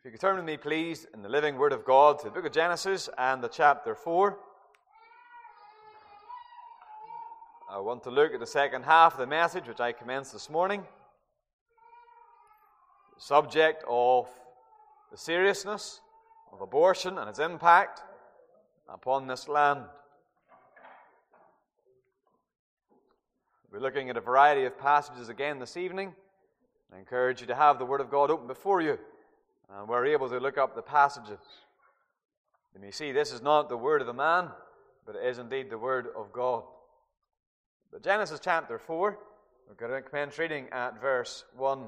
you could turn with me, please, in the living Word of God to the book of Genesis and the chapter 4. I want to look at the second half of the message which I commenced this morning. The subject of the seriousness of abortion and its impact upon this land. We're looking at a variety of passages again this evening. I encourage you to have the Word of God open before you, and we're able to look up the passages. You may see this is not the word of a man, but it is indeed the Word of God. But Genesis chapter 4, we're going to commence reading at verse 1.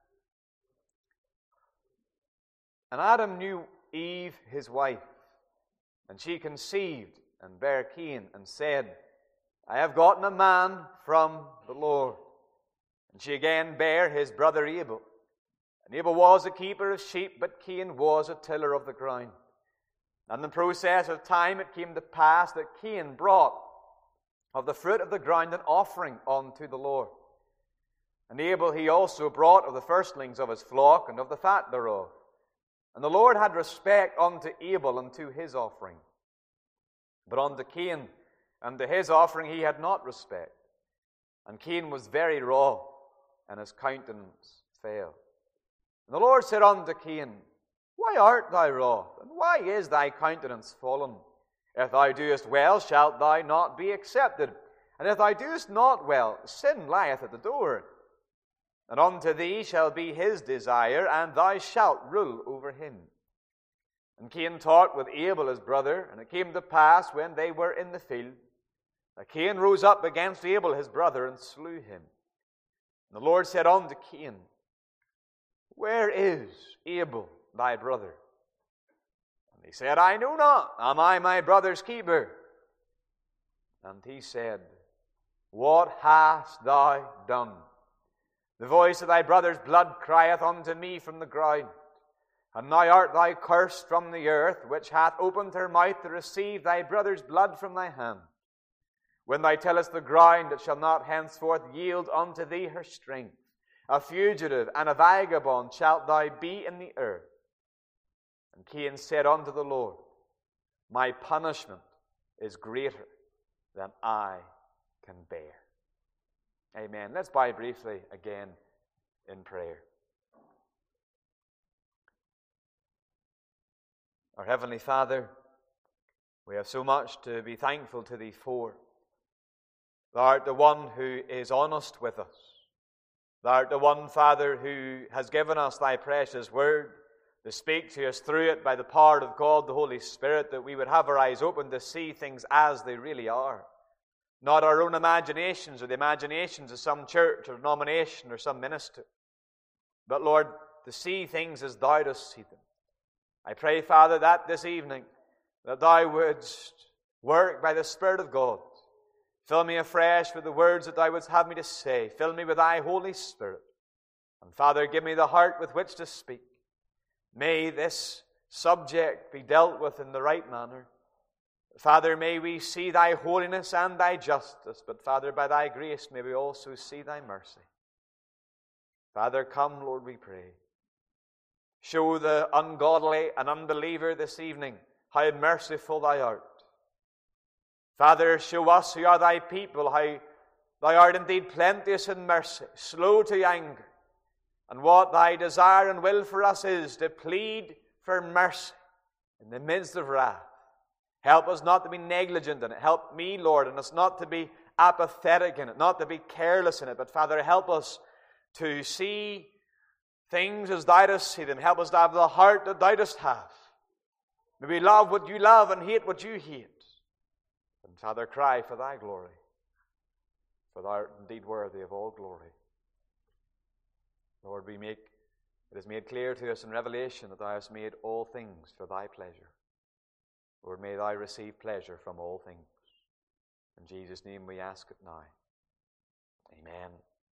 And Adam knew Eve his wife, and she conceived and bare Cain, and said, I have gotten a man from the Lord. And she again bare his brother Abel. And Abel was a keeper of sheep, but Cain was a tiller of the ground. And in the process of time it came to pass that Cain brought of the fruit of the ground an offering unto the Lord. And Abel he also brought of the firstlings of his flock and of the fat thereof. And the Lord had respect unto Abel and to his offering. But unto Cain and to his offering he had not respect. And Cain was very wroth, and his countenance fell. And the Lord said unto Cain, Why art thou wroth, and why is thy countenance fallen? If thou doest well, shalt thou not be accepted. And if thou doest not well, sin lieth at the door. And unto thee shall be his desire, and thou shalt rule over him. And Cain talked with Abel his brother, and it came to pass when they were in the field, that Cain rose up against Abel his brother, and slew him. And the Lord said unto Cain, Where is Abel thy brother? And he said, I know not. Am I my brother's keeper? And he said, What hast thou done? The voice of thy brother's blood crieth unto me from the ground. And now art thou cursed from the earth, which hath opened her mouth to receive thy brother's blood from thy hand. When thou tillest the ground, it shall not henceforth yield unto thee her strength. A fugitive and a vagabond shalt thou be in the earth. And Cain said unto the Lord, My punishment is greater than I can bear. Amen. Let's bow briefly again in prayer. Our Heavenly Father, we have so much to be thankful to Thee for. Thou art the one who is honest with us. Thou art the one, Father, who has given us Thy precious Word to speak to us through it by the power of God, the Holy Spirit, that we would have our eyes open to see things as they really are. Not our own imaginations or the imaginations of some church or denomination or some minister. But, Lord, to see things as Thou dost see them. I pray, Father, that this evening, that Thou wouldst work by the Spirit of God. Fill me afresh with the words that Thou wouldst have me to say. Fill me with Thy Holy Spirit. And, Father, give me the heart with which to speak. May this subject be dealt with in the right manner. Father, may we see Thy holiness and Thy justice, but, Father, by Thy grace may we also see Thy mercy. Father, come, Lord, we pray. Show the ungodly and unbeliever this evening how merciful Thou art. Father, show us who are Thy people how Thou art indeed plenteous in mercy, slow to anger, and what Thy desire and will for us is to plead for mercy in the midst of wrath. Help us not to be negligent in it. Help me, Lord, and us not to be apathetic in it, not to be careless in it, but, Father, help us to see things as Thou dost see them. Help us to have the heart that Thou dost have. May we love what You love and hate what You hate. And, Father, cry for Thy glory, for Thou art indeed worthy of all glory. Lord, it is made clear to us in Revelation that Thou hast made all things for Thy pleasure. Lord, may Thou receive pleasure from all things. In Jesus' name we ask it now. Amen.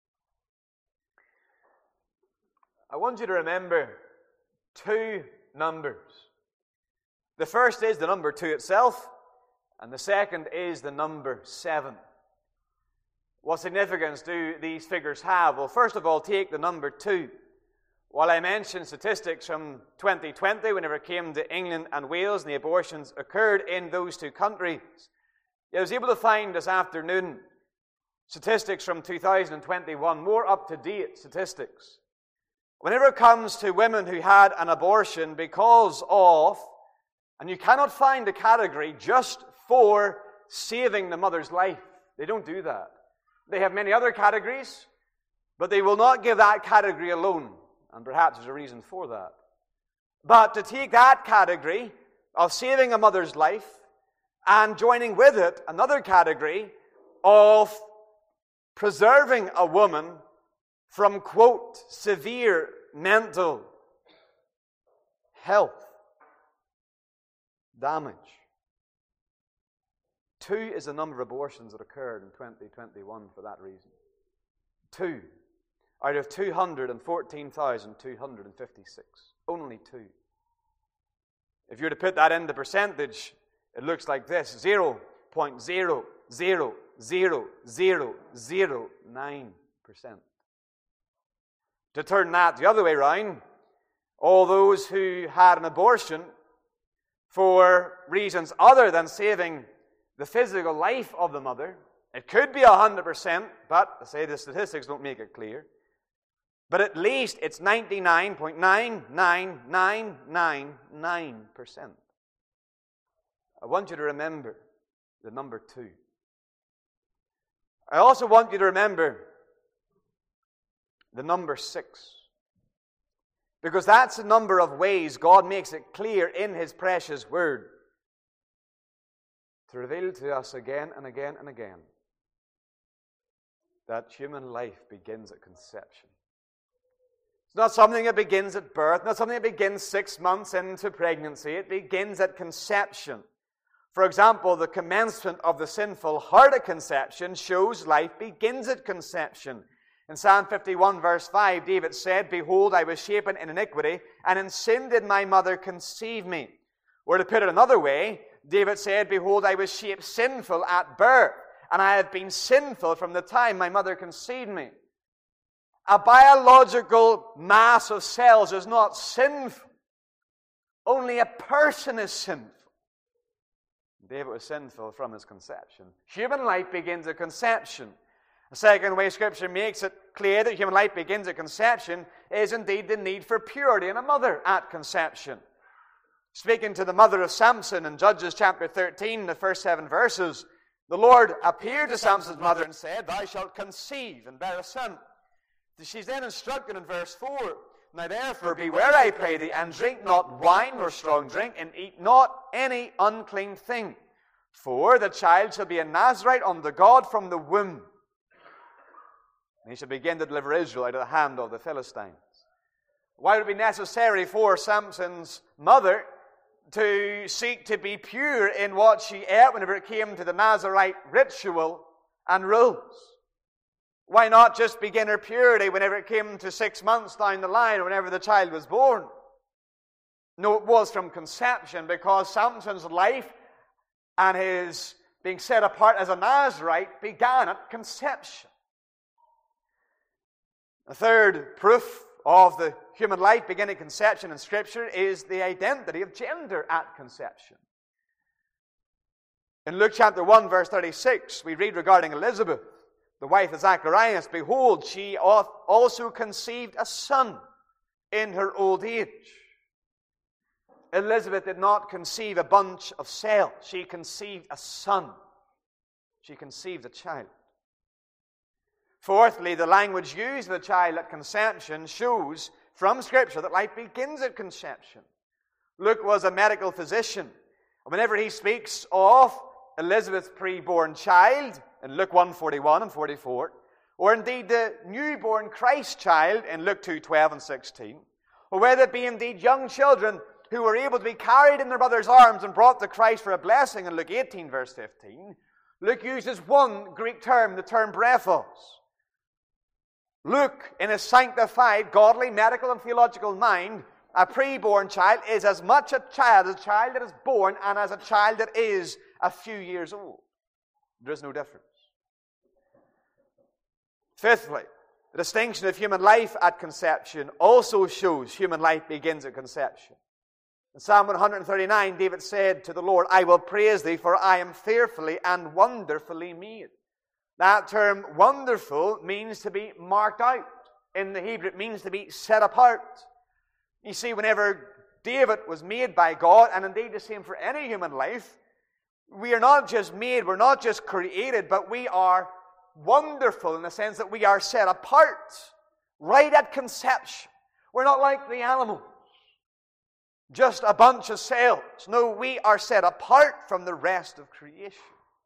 I want you to remember two numbers. The first is the number 2 itself, and the second is the number 7. What significance do these figures have? Well, first of all, take the number 2. While I mentioned statistics from 2020, whenever it came to England and Wales, and the abortions occurred in those two countries, I was able to find this afternoon statistics from 2021, more up-to-date statistics. Whenever it comes to women who had an abortion because of, and you cannot find a category just for saving the mother's life. They don't do that. They have many other categories, but they will not give that category alone. And perhaps there's a reason for that. But to take that category of saving a mother's life and joining with it another category of preserving a woman from, quote, severe mental health damage. 2 is the number of abortions that occurred in 2021 for that reason. 2 out of 214,256. Only 2. If you were to put that into percentage, it looks like this: 0.0000009%. To turn that the other way around, all those who had an abortion for reasons other than saving the physical life of the mother, it could be 100%, but I say the statistics don't make it clear. But at least it's 99.99999%. I want you to remember the number 2. I also want you to remember the number 6. Because that's the number of ways God makes it clear in His precious Word to reveal to us again and again and again that human life begins at conception. It's not something that begins at birth, not something that begins 6 months into pregnancy. It begins at conception. For example, the commencement of the sinful heart at conception shows life begins at conception. In Psalm 51, verse 5, David said, "Behold, I was shapen in iniquity, and in sin did my mother conceive me." Or to put it another way, David said, "Behold, I was shaped sinful at birth, and I have been sinful from the time my mother conceived me." A biological mass of cells is not sinful. Only a person is sinful. David was sinful from his conception. Human life begins at conception. The second way Scripture makes it clear that human life begins at conception is indeed the need for purity in a mother at conception. Speaking to the mother of Samson in Judges chapter 13, the first 7 verses, the Lord appeared to Samson's mother and said, "Thou shalt conceive and bear a son." She's then instructed in verse 4, "Now therefore beware, I pray thee, and drink not wine nor strong drink, and eat not any unclean thing. For the child shall be a Nazarite unto God from the womb. And he shall begin to deliver Israel out of the hand of the Philistines." Why would it be necessary for Samson's mother to seek to be pure in what she ate whenever it came to the Nazarite ritual and rules? Why not just begin her purity whenever it came to 6 months down the line or whenever the child was born? No, it was from conception, because Samson's life and his being set apart as a Nazarite began at conception. The third proof of the human life beginning at conception in Scripture is the identity of gender at conception. In Luke chapter 1, verse 36, we read regarding Elizabeth, the wife of Zacharias, "Behold, she also conceived a son in her old age." Elizabeth did not conceive a bunch of cells. She conceived a son. She conceived a child. Fourthly, the language used of the child at conception shows from Scripture that life begins at conception. Luke was a medical physician. Whenever he speaks of Elizabeth's pre-born child, in Luke 1:41 and 44, or indeed the newborn Christ child in Luke 2:12 and 16, or whether it be indeed young children who were able to be carried in their mother's arms and brought to Christ for a blessing in Luke 18, verse 15, Luke uses one Greek term, the term brephos. Luke, in his sanctified, godly, medical, and theological mind, a pre-born child is as much a child as a child that is born and as a child that is a few years old. There is no difference. Fifthly, The distinction of human life at conception also shows human life begins at conception. In Psalm 139, David said to the Lord, I will praise thee, for I am fearfully and wonderfully made. That term wonderful means to be marked out. In the Hebrew, it means to be set apart. You see, whenever David was made by God, and indeed the same for any human life, we are not just made, we're not just created, but we are wonderful in the sense that we are set apart right at conception. We're not like the animals, just a bunch of cells. No, we are set apart from the rest of creation.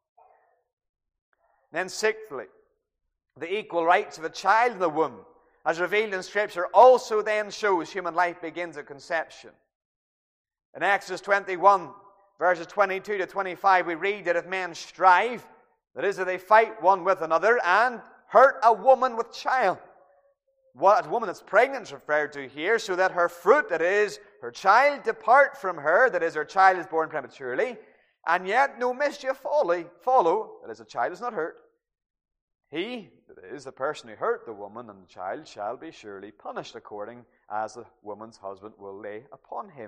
Then sixthly, the equal rights of a child in the womb, as revealed in Scripture, also then shows human life begins at conception. In Exodus 21, verses 22 to 25, we read that if men strive, that is, that they fight one with another and hurt a woman with child. What a woman that's pregnant is referred to here, so that her fruit, that is, her child, depart from her, that is, her child is born prematurely, and yet no mischief follow, that is, the child is not hurt. He, that is, the person who hurt the woman and the child, shall be surely punished according as the woman's husband will lay upon him.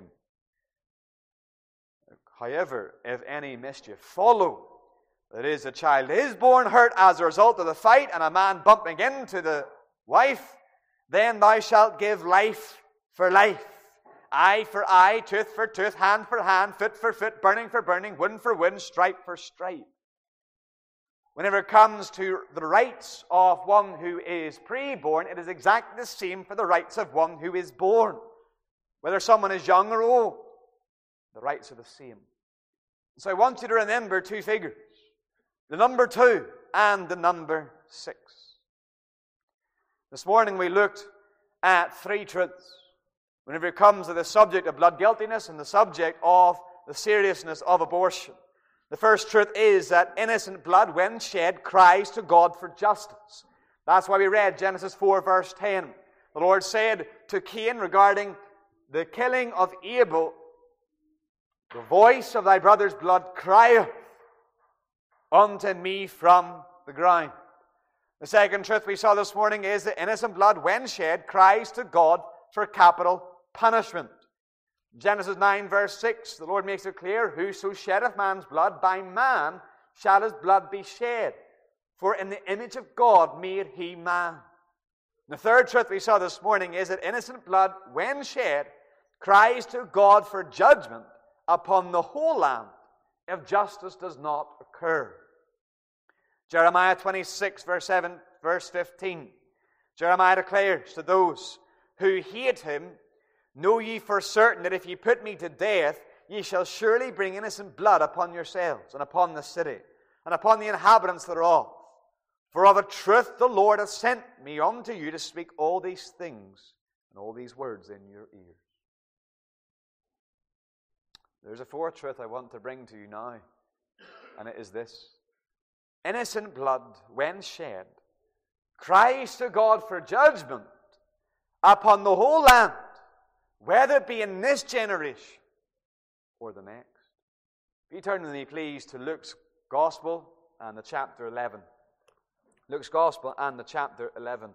However, if any mischief follow, that is, a child is born hurt as a result of the fight and a man bumping into the wife, then thou shalt give life for life, eye for eye, tooth for tooth, hand for hand, foot for foot, burning for burning, wound for wound, stripe for stripe. Whenever it comes to the rights of one who is pre-born, it is exactly the same for the rights of one who is born. Whether someone is young or old, the rights are the same. So I want you to remember two figures, the number 2 and the number 6. This morning we looked at 3 truths whenever it comes to the subject of blood guiltiness and the subject of the seriousness of abortion. The first truth is that innocent blood, when shed, cries to God for justice. That's why we read Genesis 4, verse 10. The Lord said to Cain regarding the killing of Abel, the voice of thy brother's blood crieth unto me from the ground. The second truth we saw this morning is that innocent blood, when shed, cries to God for capital punishment. Genesis 9, verse 6, the Lord makes it clear, whoso sheddeth man's blood, by man shall his blood be shed. For in the image of God made he man. The third truth we saw this morning is that innocent blood, when shed, cries to God for judgment upon the whole land if justice does not occur. Jeremiah 26, verse 15. Jeremiah declares to those who hate him, know ye for certain that if ye put me to death, ye shall surely bring innocent blood upon yourselves, and upon the city, and upon the inhabitants thereof. For of a truth the Lord hath sent me unto you to speak all these things, and all these words in your ears. There's a fourth truth I want to bring to you now, and it is this. Innocent blood, when shed, cries to God for judgment upon the whole land, whether it be in this generation or the next. If you turn with me, please, to Luke's Gospel and the chapter 11. Luke's Gospel and the chapter 11.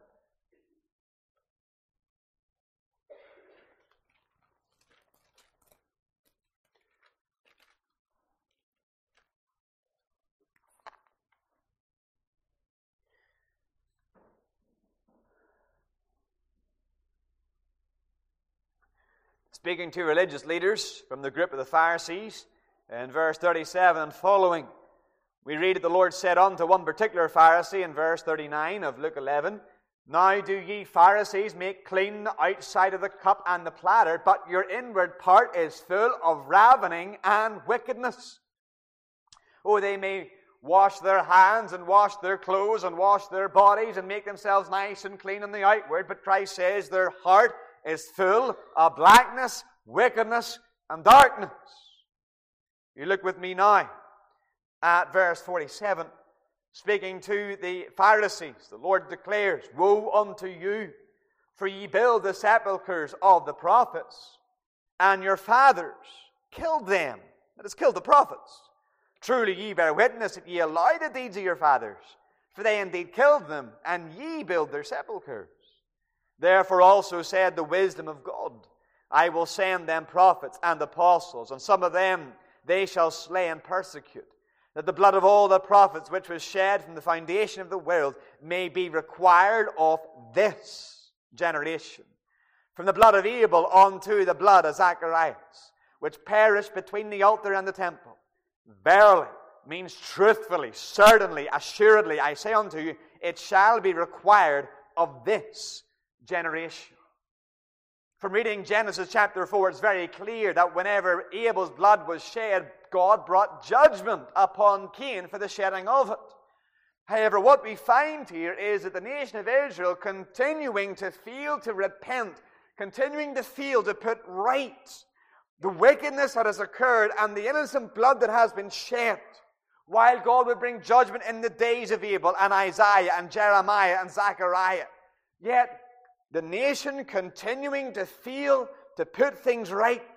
Speaking to religious leaders from the group of the Pharisees, in verse 37 and following, we read that the Lord said unto one particular Pharisee in verse 39 of Luke 11, Now do ye Pharisees make clean the outside of the cup and the platter, but your inward part is full of ravening and wickedness. Oh, they may wash their hands and wash their clothes and wash their bodies and make themselves nice and clean on the outward, but Christ says their heart is full of blackness, wickedness, and darkness. You look with me now at verse 47. Speaking to the Pharisees, the Lord declares, Woe unto you, for ye build the sepulchres of the prophets, and your fathers killed them. That is, killed the prophets. Truly ye bear witness that ye allowed the deeds of your fathers, For they indeed killed them, and ye build their sepulchres. Therefore also said the wisdom of God, I will send them prophets and apostles, and some of them they shall slay and persecute, that the blood of all the prophets which was shed from the foundation of the world may be required of this generation. From the blood of Abel unto the blood of Zacharias, which perished between the altar and the temple. Verily means truthfully, certainly, assuredly, I say unto you, it shall be required of this generation. From reading Genesis chapter 4, it's very clear that whenever Abel's blood was shed, God brought judgment upon Cain for the shedding of it. However, what we find here is that the nation of Israel continuing to fail to repent, continuing to fail to put right the wickedness that has occurred and the innocent blood that has been shed, while God would bring judgment in the days of Abel and Isaiah and Jeremiah and Zechariah. Yet, the nation continuing to fail to put things right.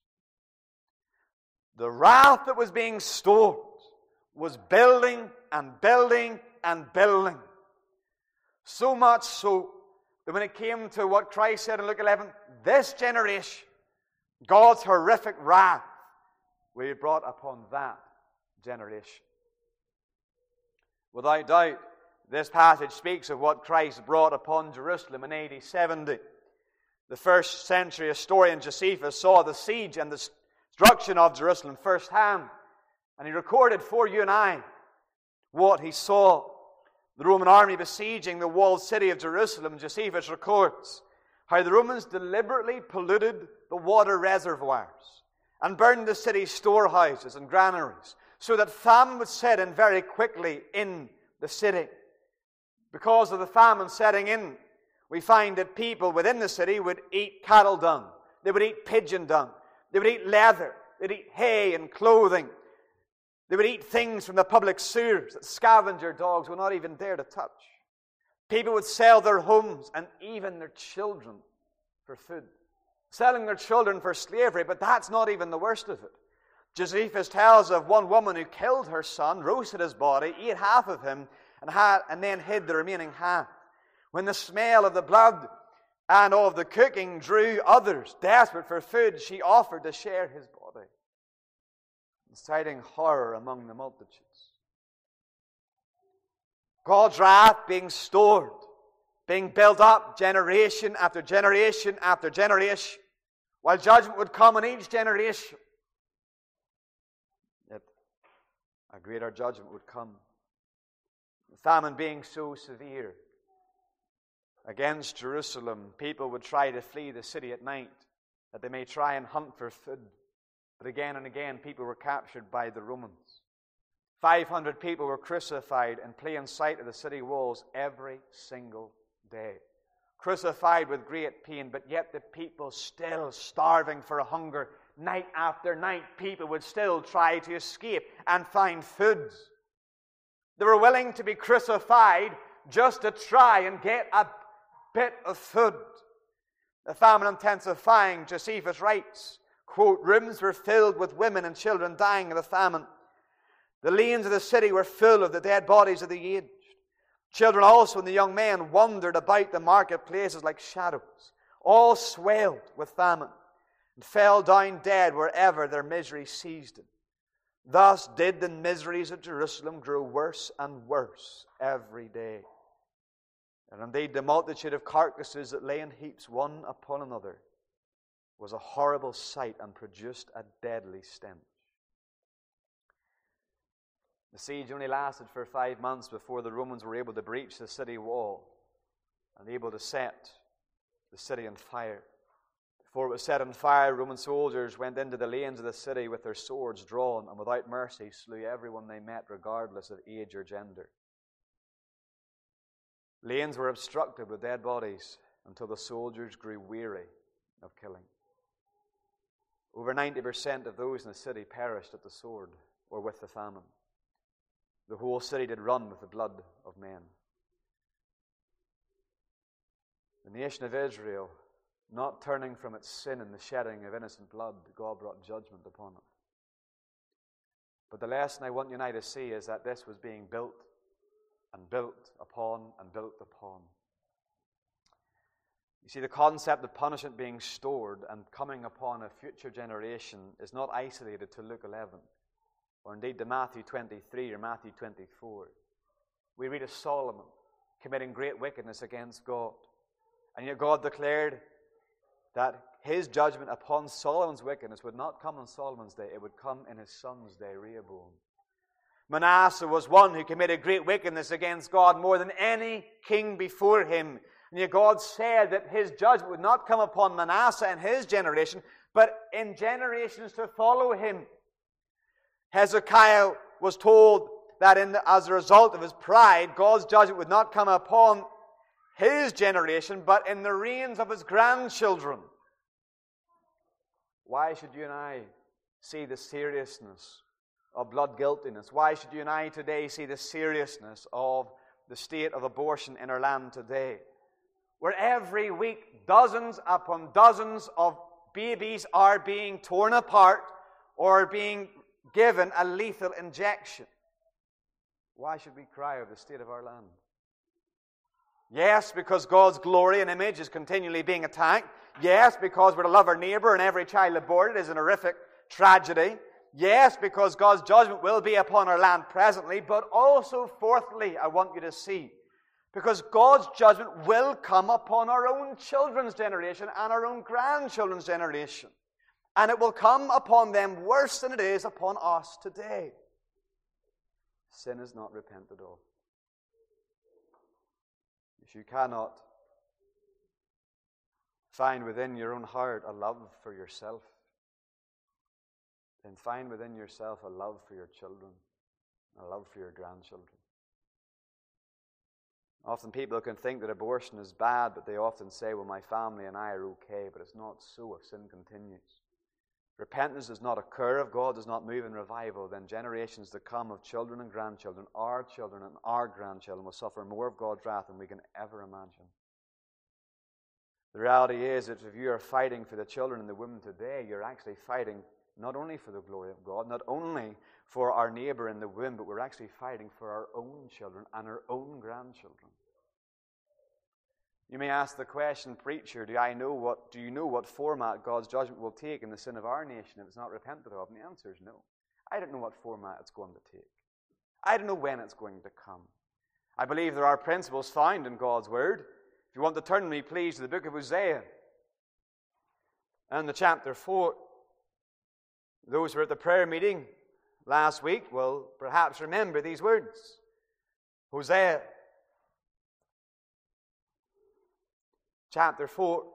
The wrath that was being stored was building and building and building. So much so that when it came to what Christ said in Luke 11, this generation, God's horrific wrath will be brought upon that generation. Without doubt, this passage speaks of what Christ brought upon Jerusalem in AD 70. The first century historian Josephus saw the siege and the destruction of Jerusalem firsthand, and he recorded for you and I what he saw. The Roman army besieging the walled city of Jerusalem, Josephus records how the Romans deliberately polluted the water reservoirs and burned the city's storehouses and granaries so that famine would set in very quickly in the city. Because of the famine setting in, we find that people within the city would eat cattle dung. They would eat pigeon dung. They would eat leather. They'd eat hay and clothing. They would eat things from the public sewers that scavenger dogs would not even dare to touch. People would sell their homes and even their children for food. Selling their children for slavery, but that's not even the worst of it. Josephus tells of one woman who killed her son, roasted his body, ate half of him, and then hid the remaining half. When the smell of the blood and of the cooking drew others, desperate for food, she offered to share his body, inciting horror among the multitudes. God's wrath being stored, being built up generation after generation after generation, while judgment would come on each generation. Yet a greater judgment would come. The famine being so severe against Jerusalem, people would try to flee the city at night, that they may try and hunt for food. But again and again, people were captured by the Romans. 500 people were crucified in plain sight of the city walls every single day. Crucified with great pain, but yet the people still starving for hunger. Night after night, people would still try to escape and find food. They were willing to be crucified just to try and get a bit of food. The famine intensifying, Josephus writes, quote, rooms were filled with women and children dying of the famine. The lanes of the city were full of the dead bodies of the aged. Children also and the young men wandered about the marketplaces like shadows, all swelled with famine, and fell down dead wherever their misery seized them. Thus did the miseries of Jerusalem grow worse and worse every day. And indeed the multitude of carcasses that lay in heaps one upon another was a horrible sight and produced a deadly stench. The siege only lasted for 5 months before the Romans were able to breach the city wall and able to set the city on fire. Before it was set on fire, Roman soldiers went into the lanes of the city with their swords drawn and without mercy slew everyone they met, regardless of age or gender. Lanes were obstructed with dead bodies until the soldiers grew weary of killing. Over 90% of those in the city perished at the sword or with the famine. The whole city did run with the blood of men. The nation of Israel, not turning from its sin and the shedding of innocent blood, God brought judgment upon it. But the lesson I want you and I to see is that this was being built and built upon and built upon. You see, the concept of punishment being stored and coming upon a future generation is not isolated to Luke 11, or indeed to Matthew 23 or Matthew 24. We read of Solomon committing great wickedness against God. And yet God declared that his judgment upon Solomon's wickedness would not come on Solomon's day, it would come in his son's day, Rehoboam. Manasseh was one who committed great wickedness against God more than any king before him. And yet God said that his judgment would not come upon Manasseh and his generation, but in generations to follow him. Hezekiah was told that as a result of his pride, God's judgment would not come upon his generation, but in the reigns of his grandchildren. Why should you and I see the seriousness of blood guiltiness? Why should you and I today see the seriousness of the state of abortion in our land today? Where every week dozens upon dozens of babies are being torn apart or being given a lethal injection. Why should we cry over the state of our land? Yes, because God's glory and image is continually being attacked. Yes, because we're to love our neighbor and every child aborted is an horrific tragedy. Yes, because God's judgment will be upon our land presently. But also, fourthly, I want you to see, because God's judgment will come upon our own children's generation and our own grandchildren's generation. And it will come upon them worse than it is upon us today. Sin is not repented of. If you cannot find within your own heart a love for yourself, then find within yourself a love for your children, a love for your grandchildren. Often people can think that abortion is bad, but they often say, well, my family and I are okay, but it's not so if sin continues. Repentance does not occur, if God does not move in revival, then generations to come of children and grandchildren, our children and our grandchildren, will suffer more of God's wrath than we can ever imagine. The reality is that if you are fighting for the children and the women today, you're actually fighting not only for the glory of God, not only for our neighbor in the womb, but we're actually fighting for our own children and our own grandchildren. You may ask the question, preacher, do you know what format God's judgment will take in the sin of our nation if it's not repented of? And the answer is no. I don't know what format it's going to take. I don't know when it's going to come. I believe there are principles found in God's Word. If you want to turn with me, please, to the book of Hosea and the chapter 4. Those who were at the prayer meeting last week will perhaps remember these words. Hosea chapter 4.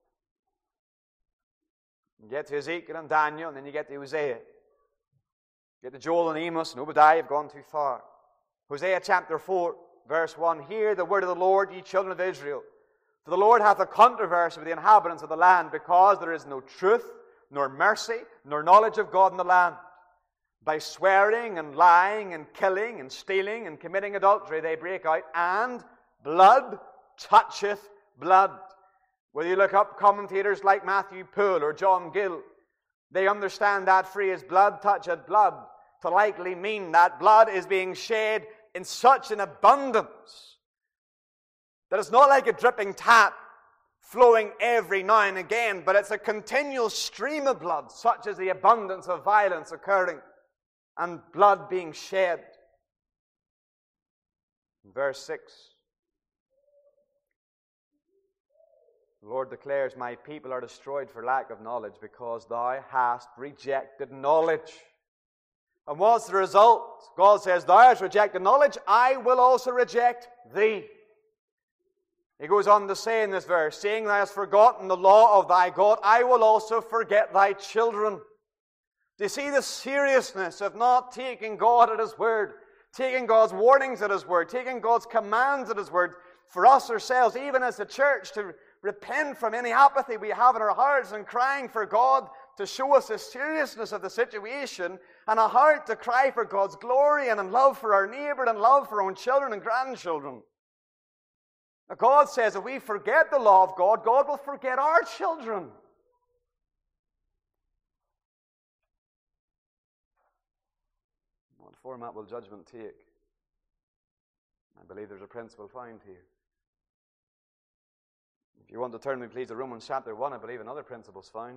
You get to Ezekiel and Daniel, and then you get to Hosea. You get to Joel and Amos and Obadiah, you've gone too far. Hosea chapter 4, verse 1. Hear the word of the Lord, ye children of Israel. For the Lord hath a controversy with the inhabitants of the land, because there is no truth, nor mercy, nor knowledge of God in the land. By swearing and lying and killing and stealing and committing adultery they break out, and blood toucheth blood. Whether you look up commentators like Matthew Poole or John Gill, they understand that phrase, blood toucheth blood, to likely mean that blood is being shed in such an abundance that it's not like a dripping tap flowing every now and again, but it's a continual stream of blood, such as the abundance of violence occurring and blood being shed. Verse 6. The Lord declares, my people are destroyed for lack of knowledge, because thou hast rejected knowledge. And what's the result? God says, thou hast rejected knowledge, I will also reject thee. He goes on to say in this verse, seeing thou hast forgotten the law of thy God, I will also forget thy children. Do you see the seriousness of not taking God at His word, taking God's warnings at His word, taking God's commands at His word, for us ourselves, even as the church, to repent from any apathy we have in our hearts and crying for God to show us the seriousness of the situation, and a heart to cry for God's glory and in love for our neighbor and love for our own children and grandchildren. Now God says if we forget the law of God, God will forget our children. What format will judgment take? I believe there's a principle found here. If you want to turn me, please, to Romans chapter 1, I believe another principle is found.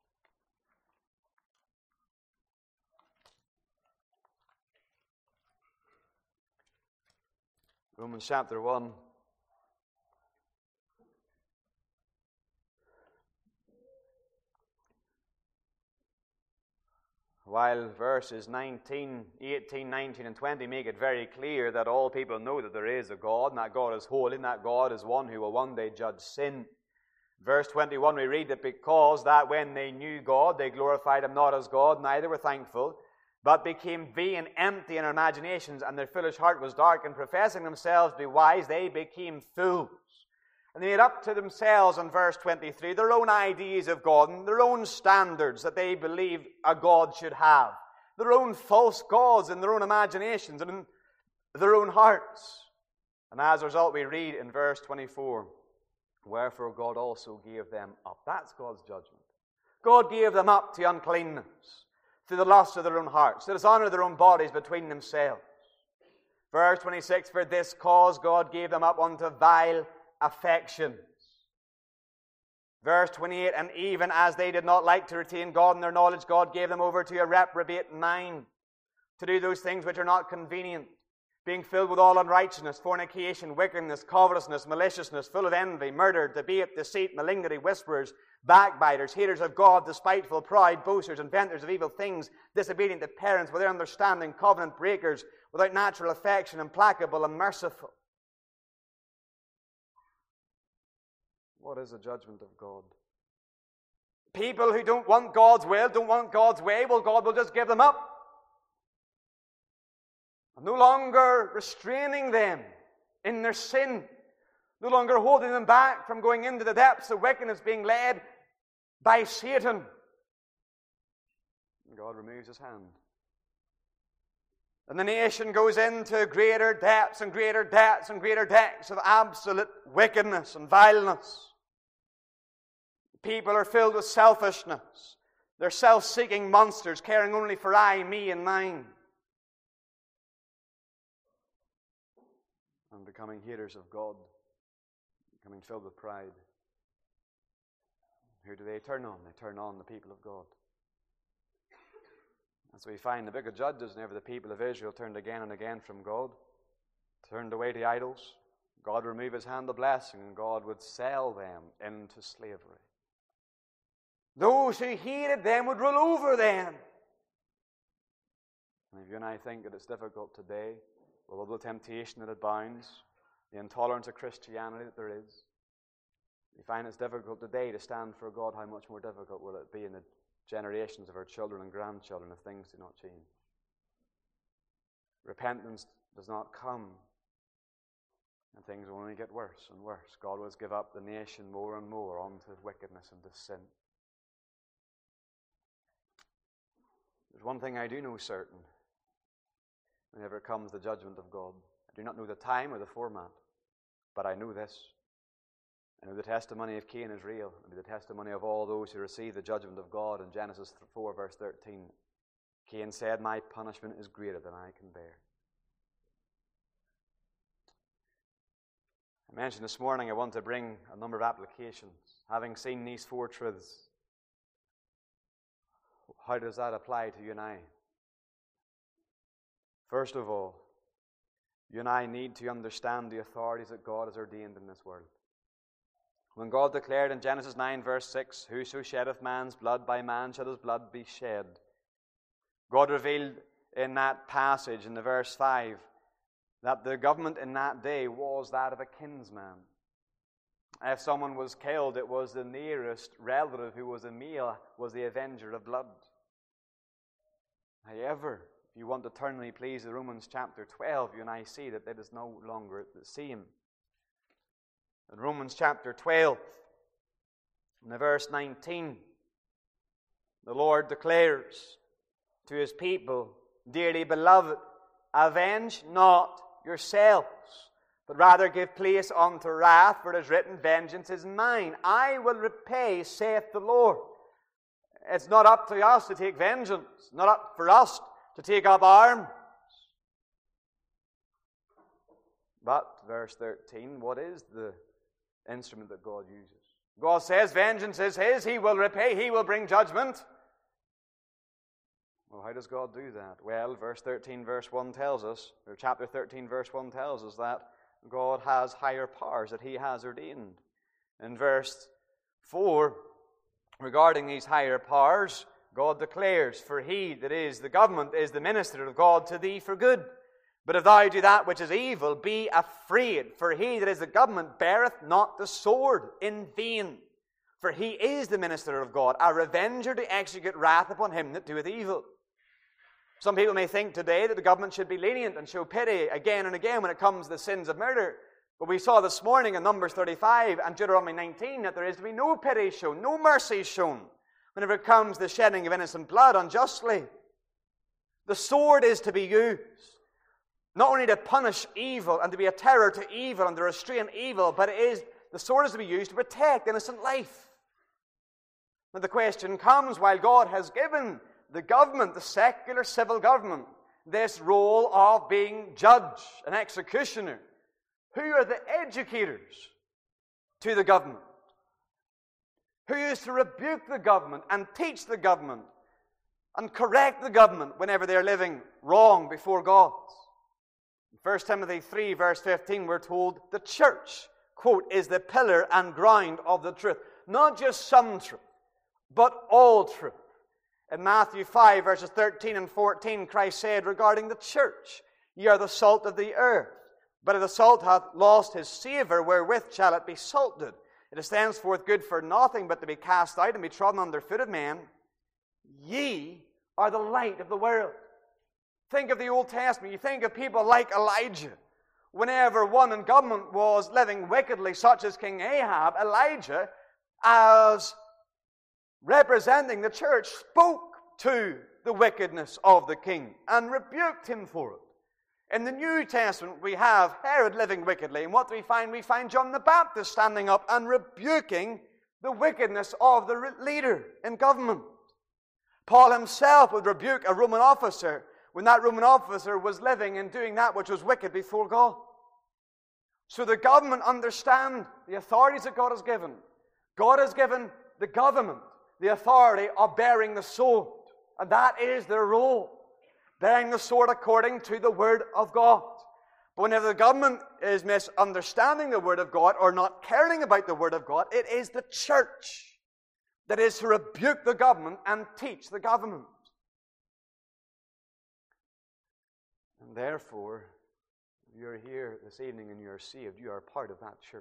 Romans chapter 1. While verses 18, 19, and 20 make it very clear that all people know that there is a God, and that God is holy, and that God is one who will one day judge sin. Verse 21, we read that because that when they knew God, they glorified Him not as God, neither were thankful, but became vain, empty in their imaginations, and their foolish heart was darkened. Professing themselves to be wise, they became fools. And they made up to themselves, in verse 23, their own ideas of God and their own standards that they believed a God should have. Their own false gods in their own imaginations and in their own hearts. And as a result, we read in verse 24, wherefore God also gave them up. That's God's judgment. God gave them up to uncleanness, to the lust of their own hearts, to dishonor of their own bodies between themselves. Verse 26, for this cause God gave them up unto vile affections. Verse 28, and even as they did not like to retain God in their knowledge, God gave them over to a reprobate mind, to do those things which are not convenient, being filled with all unrighteousness, fornication, wickedness, covetousness, maliciousness, full of envy, murder, debate, deceit, malignity, whisperers, backbiters, haters of God, despiteful, proud, boasters, inventors of evil things, disobedient to parents, without understanding, covenant breakers, without natural affection, implacable, unmerciful. What is the judgment of God? People who don't want God's will, don't want God's way, well, God will just give them up. No longer restraining them in their sin, no longer holding them back from going into the depths of wickedness, being led by Satan. God removes His hand. And the nation goes into greater depths and greater depths and greater depths of absolute wickedness and vileness. People are filled with selfishness. They're self-seeking monsters, caring only for I, me, and mine. And becoming haters of God, becoming filled with pride. Who do they turn on? They turn on the people of God. As we find the book of Judges, whenever the people of Israel turned again and again from God, turned away to idols, God would remove His hand of blessing, and God would sell them into slavery. Those who hated them would rule over them. And if you and I think that it's difficult today, with all the temptation that abounds, the intolerance of Christianity that there is, we find it's difficult today to stand for God, how much more difficult will it be in the generations of our children and grandchildren if things do not change? Repentance does not come, and things will only get worse and worse. God will give up the nation more and more onto wickedness and to sin. There's one thing I do know certain. Whenever it comes to the judgment of God, I do not know the time or the format, but I know this. I know the testimony of Cain is real. I know the testimony of all those who receive the judgment of God in Genesis 4, verse 13. Cain said, my punishment is greater than I can bear. I mentioned this morning I want to bring a number of applications. Having seen these four truths, how does that apply to you and I? First of all, you and I need to understand the authorities that God has ordained in this world. When God declared in Genesis 9, verse 6, whoso sheddeth man's blood, by man shall his blood be shed. God revealed in that passage, in the verse 5, that the government in that day was that of a kinsman. If someone was killed, it was the nearest relative who was a male, was the avenger of blood. However, if you want to turn me, please, to Romans chapter 12, you and I see that it is no longer the same. In Romans chapter 12, in the verse 19, the Lord declares to His people, dearly beloved, avenge not yourselves, but rather give place unto wrath, for it is written, vengeance is mine. I will repay, saith the Lord. It's not up to us to take vengeance, not up for us to take up arms. But, verse 13, what is the instrument that God uses? God says, vengeance is His, He will repay, He will bring judgment. Well, how does God do that? Well, verse 13, verse 1 tells us, or chapter 13, verse 1 tells us that God has higher powers that He has ordained. In verse 4, regarding these higher powers, God declares, for He, that is, the government, is the minister of God to thee for good. But if thou do that which is evil, be afraid, for He that is the government beareth not the sword in vain. For He is the minister of God, a revenger to execute wrath upon him that doeth evil. Some people may think today that the government should be lenient and show pity again and again when it comes to the sins of murder. But we saw this morning in Numbers 35 and Deuteronomy 19 that there is to be no pity shown, no mercy shown, whenever it comes to the shedding of innocent blood unjustly. The sword is to be used, not only to punish evil and to be a terror to evil and to restrain evil, but the sword is to be used to protect innocent life. Now the question comes, while God has given the government, the secular civil government, this role of being judge and executioner, who are the educators to the government? Who is to rebuke the government and teach the government and correct the government whenever they are living wrong before God? In 1 Timothy 3, verse 15, we're told the church, quote, is the pillar and ground of the truth. Not just some truth, but all truth. In Matthew 5, verses 13 and 14, Christ said regarding the church, ye are the salt of the earth. But if the salt hath lost his savour, wherewith shall it be salted? It is thenceforth good for nothing but to be cast out and be trodden under foot of men. Ye are the light of the world. Think of the Old Testament. You think of people like Elijah. Whenever one in government was living wickedly, such as King Ahab, Elijah, as representing the church, spoke to the wickedness of the king and rebuked him for it. In the New Testament, we have Herod living wickedly, and what do we find? We find John the Baptist standing up and rebuking the wickedness of the leader in government. Paul himself would rebuke a Roman officer when that Roman officer was living and doing that which was wicked before God. So the government understand the authorities that God has given. God has given the government the authority of bearing the sword, and that is their role. Bearing the sword according to the Word of God. But whenever the government is misunderstanding the Word of God or not caring about the Word of God, it is the church that is to rebuke the government and teach the government. And therefore, if you're here this evening and you're saved, you are part of that church.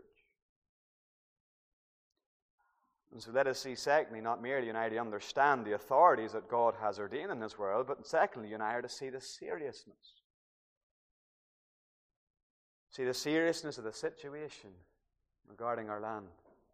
And so let us see, secondly, not merely you and I to understand the authorities that God has ordained in this world, but secondly, you and I are to see the seriousness. See the seriousness of the situation regarding our land.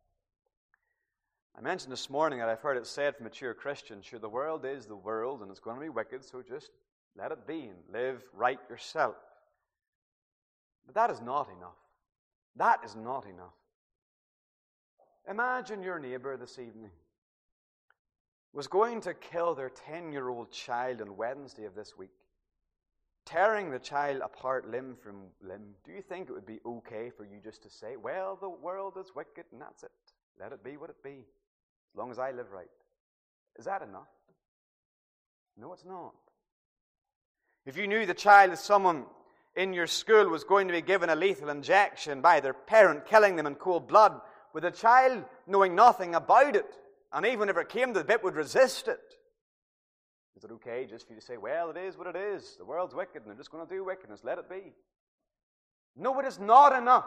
I mentioned this morning that I've heard it said from mature Christians, sure, the world is the world and it's going to be wicked, so just let it be and live right yourself. But that is not enough. That is not enough. Imagine your neighbor this evening was going to kill their 10-year-old child on Wednesday of this week, tearing the child apart limb from limb. Do you think it would be okay for you just to say, well, the world is wicked and that's it. Let it be what it be, as long as I live right. Is that enough? No, it's not. If you knew the child of someone in your school was going to be given a lethal injection by their parent, killing them in cold blood, with the child knowing nothing about it, and even if it came to the bit, would resist it, is it okay just for you to say, well, it is what it is. The world's wicked, and they're just going to do wickedness. Let it be. No, it is not enough.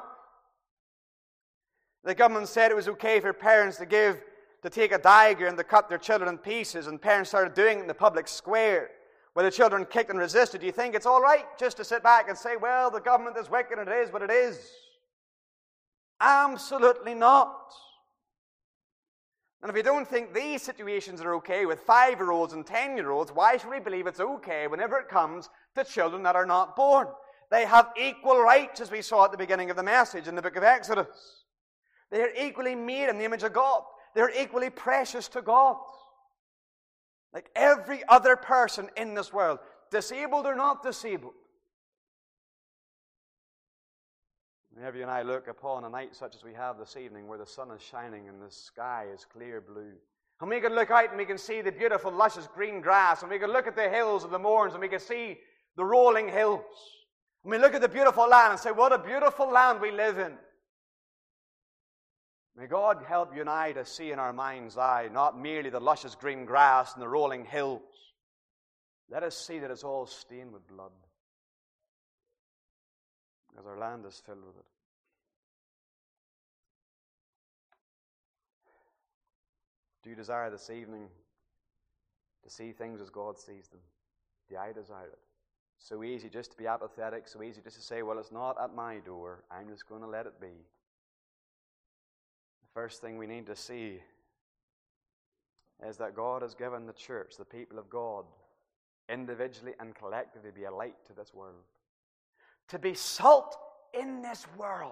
The government said it was okay for parents to take a dagger and to cut their children in pieces, and parents started doing it in the public square, where the children kicked and resisted. Do you think it's all right just to sit back and say, well, the government is wicked, and it is what it is? Absolutely not. And if you don't think these situations are okay with 5-year-olds and 10-year-olds, why should we believe it's okay whenever it comes to children that are not born? They have equal rights, as we saw at the beginning of the message in the book of Exodus. They are equally made in the image of God. They are equally precious to God. Like every other person in this world, disabled or not disabled. Whenever you and I look upon a night such as we have this evening, where the sun is shining and the sky is clear blue, and we can look out and we can see the beautiful, luscious green grass, and we can look at the hills of the moors, and we can see the rolling hills, and we look at the beautiful land and say, what a beautiful land we live in. May God help you and I to see in our mind's eye not merely the luscious green grass and the rolling hills. Let us see that it's all stained with blood, because our land is filled with it. Do you desire this evening to see things as God sees them? Do I desire it? So easy just to be apathetic, so easy just to say, well, it's not at my door, I'm just going to let it be. The first thing we need to see is that God has given the church, the people of God, individually and collectively, be a light to this world. To be salt in this world.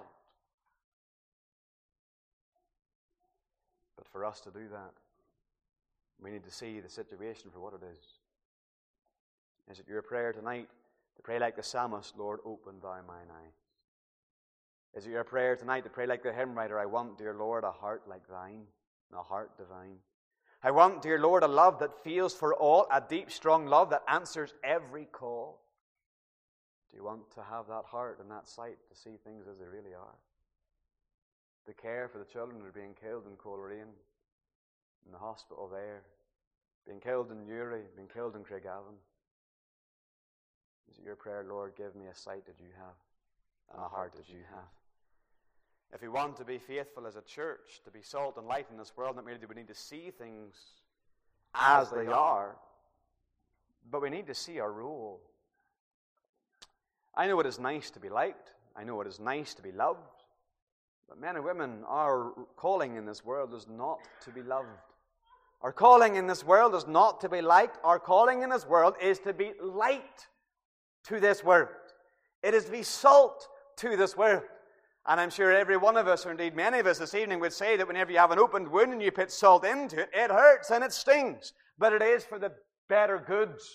But for us to do that, we need to see the situation for what it is. Is it your prayer tonight to pray like the psalmist, Lord, open thou mine eyes? Is it your prayer tonight to pray like the hymn writer, I want, dear Lord, a heart like thine, and a heart divine? I want, dear Lord, a love that feels for all, a deep, strong love that answers every call. Do you want to have that heart and that sight to see things as they really are? To care for the children who are being killed in Coleraine, in the hospital there, being killed in Newry, being killed in Craigavon. Is it your prayer, Lord, give me a sight that you have, and a heart that you have? If we want to be faithful as a church, to be salt and light in this world, not merely do we need to see things as they are, but we need to see our role. I know it is nice to be liked. I know it is nice to be loved. But men and women, our calling in this world is not to be loved. Our calling in this world is not to be liked. Our calling in this world is to be light to this world. It is to be salt to this world. And I'm sure every one of us, or indeed many of us this evening, would say that whenever you have an opened wound and you put salt into it, it hurts and it stings. But it is for the better goods.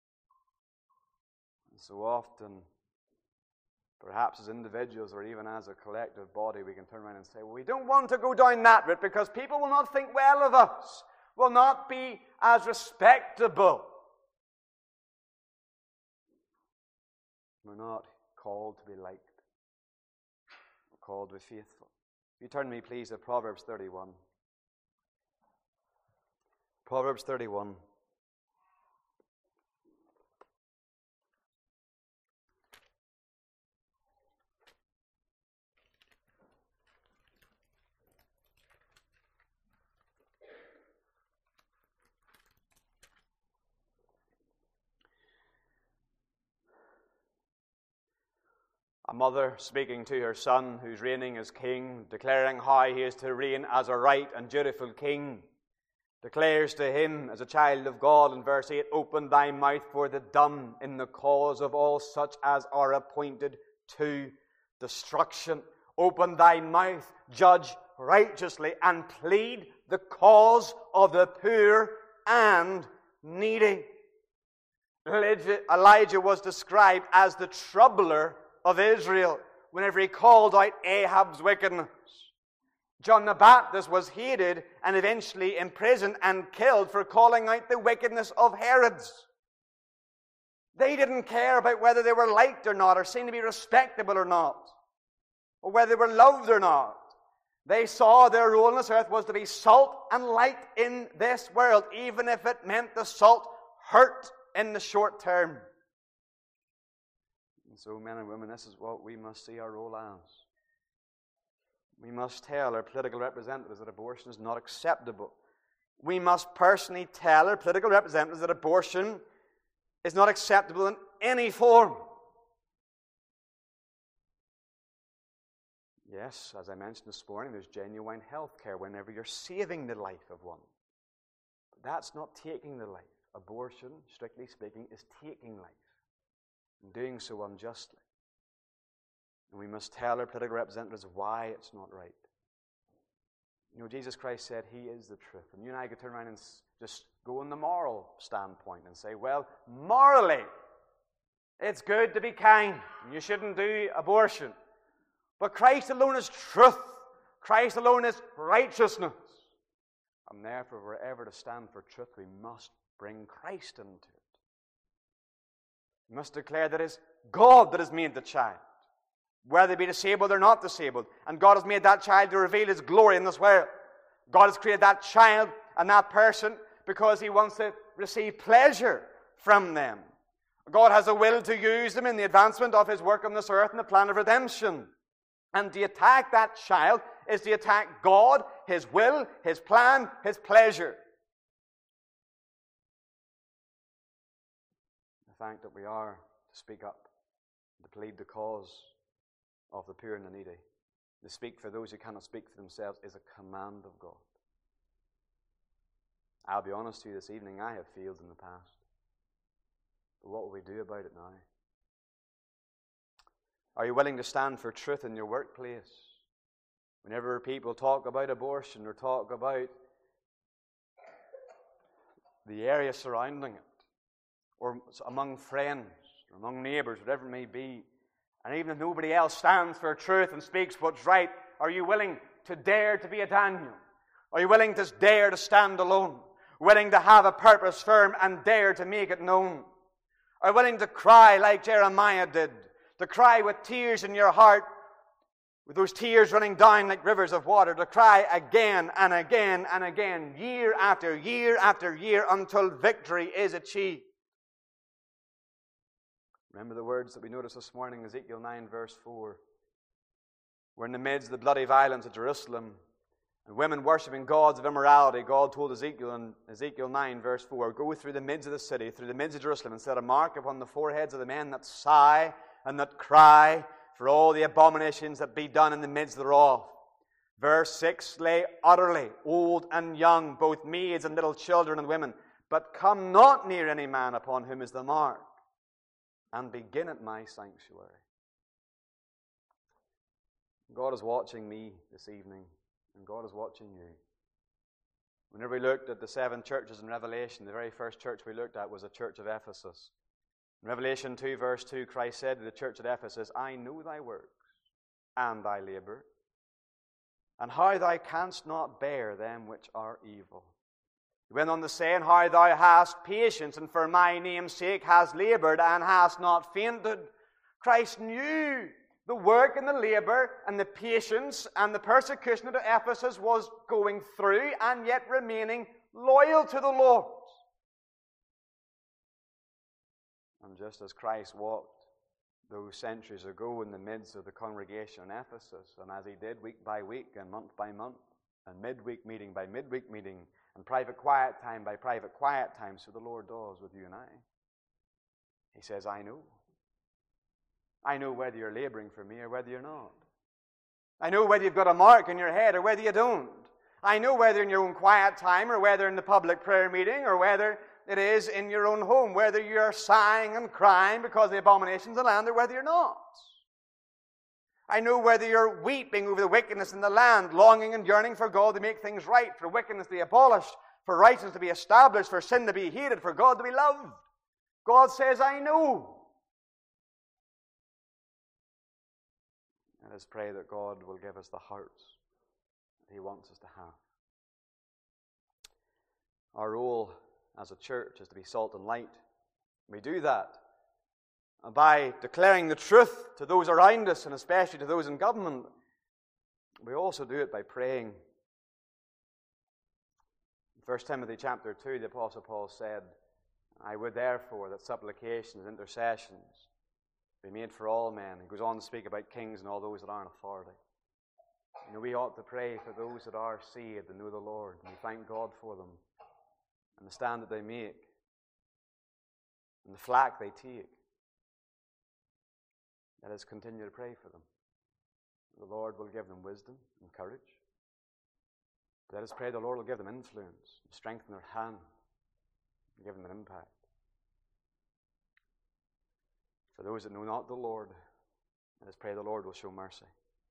And so often, perhaps as individuals or even as a collective body, we can turn around and say, well, we don't want to go down that route because people will not think well of us, will not be as respectable. We're not called to be liked. We're called to be faithful. If you turn to me, please, to Proverbs 31. Proverbs 31. A mother speaking to her son who's reigning as king, declaring how he is to reign as a right and dutiful king, declares to him as a child of God in verse 8, open thy mouth for the dumb in the cause of all such as are appointed to destruction. Open thy mouth, judge righteously, and plead the cause of the poor and needy. Elijah was described as the troubler of Israel whenever he called out Ahab's wickedness. John the Baptist was hated and eventually imprisoned and killed for calling out the wickedness of Herod's. They didn't care about whether they were liked or not, or seemed to be respectable or not, or whether they were loved or not. They saw their role on this earth was to be salt and light in this world, even if it meant the salt hurt in the short term. And so, men and women, this is what we must see our role as. We must tell our political representatives that abortion is not acceptable. We must personally tell our political representatives that abortion is not acceptable in any form. Yes, as I mentioned this morning, there's genuine health care whenever you're saving the life of one. But that's not taking the life. Abortion, strictly speaking, is taking life and doing so unjustly. And we must tell our political representatives why it's not right. You know, Jesus Christ said He is the truth. And you and I could turn around and just go on the moral standpoint and say, well, morally, it's good to be kind. You shouldn't do abortion. But Christ alone is truth. Christ alone is righteousness. And therefore, if we're ever to stand for truth, we must bring Christ into it. We must declare that it is God that has made the child, whether they be disabled or not disabled. And God has made that child to reveal His glory in this world. God has created that child and that person because He wants to receive pleasure from them. God has a will to use them in the advancement of His work on this earth and the plan of redemption. And to attack that child is to attack God, His will, His plan, His pleasure. The fact that we are to speak up, to plead the cause of the poor and the needy, to speak for those who cannot speak for themselves, is a command of God. I'll be honest with you this evening, I have failed in the past. But what will we do about it now? Are you willing to stand for truth in your workplace? Whenever people talk about abortion or talk about the area surrounding it, or among friends, or among neighbors, whatever it may be, and even if nobody else stands for truth and speaks what's right, are you willing to dare to be a Daniel? Are you willing to dare to stand alone? Willing to have a purpose firm and dare to make it known? Are you willing to cry like Jeremiah did? To cry with tears in your heart, with those tears running down like rivers of water, to cry again and again and again, year after year after year, until victory is achieved. Remember the words that we noticed this morning, Ezekiel 9 verse 4. We're in the midst of the bloody violence of Jerusalem, and women worshipping gods of immorality. God told Ezekiel in Ezekiel 9 verse 4, go through the midst of the city, through the midst of Jerusalem, and set a mark upon the foreheads of the men that sigh and that cry for all the abominations that be done in the midst thereof. Verse 6, slay utterly old and young, both maids and little children and women, but come not near any man upon whom is the mark, and begin at my sanctuary. God is watching me this evening, and God is watching you. Whenever we looked at the 7 churches in Revelation, the very first church we looked at was the church of Ephesus. In Revelation 2 verse 2, Christ said to the church at Ephesus, I know thy works, and thy labor, and how thou canst not bear them which are evil. He went on to say, and how thou hast patience, and for my name's sake hast labored, and hast not fainted. Christ knew the work and the labor and the patience and the persecution that Ephesus was going through, and yet remaining loyal to the Lord. And just as Christ walked those centuries ago in the midst of the congregation in Ephesus, and as He did week by week and month by month, and midweek meeting by midweek meeting, and private quiet time by private quiet time, so the Lord does with you and I. He says, I know. I know whether you're laboring for me or whether you're not. I know whether you've got a mark in your head or whether you don't. I know whether in your own quiet time or whether in the public prayer meeting or whether it is in your own home, whether you're sighing and crying because of the abominations of the land or whether you're not. I know whether you're weeping over the wickedness in the land, longing and yearning for God to make things right, for wickedness to be abolished, for righteousness to be established, for sin to be hated, for God to be loved. God says, I know. Let us pray that God will give us the hearts that He wants us to have. Our role as a church is to be salt and light. We do that by declaring the truth to those around us, and especially to those in government. We also do it by praying. In 1 Timothy chapter 2, the Apostle Paul said, I would therefore that supplications and intercessions be made for all men. He goes on to speak about kings and all those that are in authority. You know, we ought to pray for those that are saved and know the Lord. And we thank God for them and the stand that they make and the flack they take. Let us continue to pray for them. The Lord will give them wisdom and courage. Let us pray the Lord will give them influence, strengthen their hand, and give them an impact. For those that know not the Lord, let us pray the Lord will show mercy.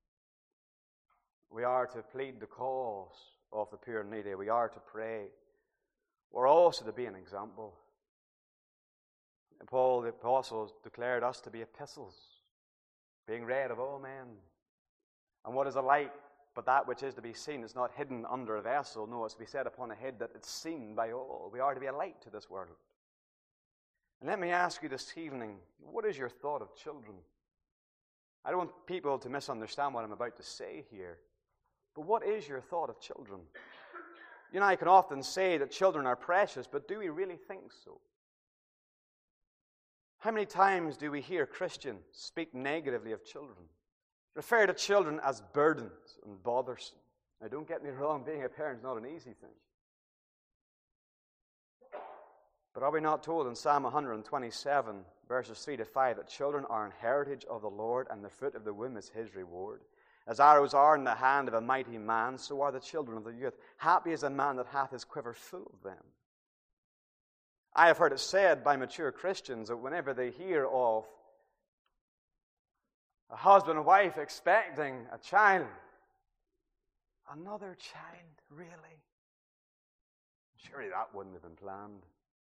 We are to plead the cause of the poor and needy. We are to pray. We're also to be an example. And Paul the Apostle declared us to be epistles, being read of all men. And what is a light but that which is to be seen? It's not hidden under a vessel. No, it's to be set upon a head that it's seen by all. We are to be a light to this world. And let me ask you this evening, what is your thought of children? I don't want people to misunderstand what I'm about to say here. But what is your thought of children? You and I can often say that children are precious, but do we really think so? How many times do we hear Christians speak negatively of children? Refer to children as burdens and bothersome. Now, don't get me wrong, being a parent is not an easy thing. But are we not told in Psalm 127, verses 3 to 5, that children are an heritage of the Lord, and the fruit of the womb is his reward? As arrows are in the hand of a mighty man, so are the children of the youth. Happy is a man that hath his quiver full of them. I have heard it said by mature Christians that whenever they hear of a husband and wife expecting a child, another child, really? Surely that wouldn't have been planned.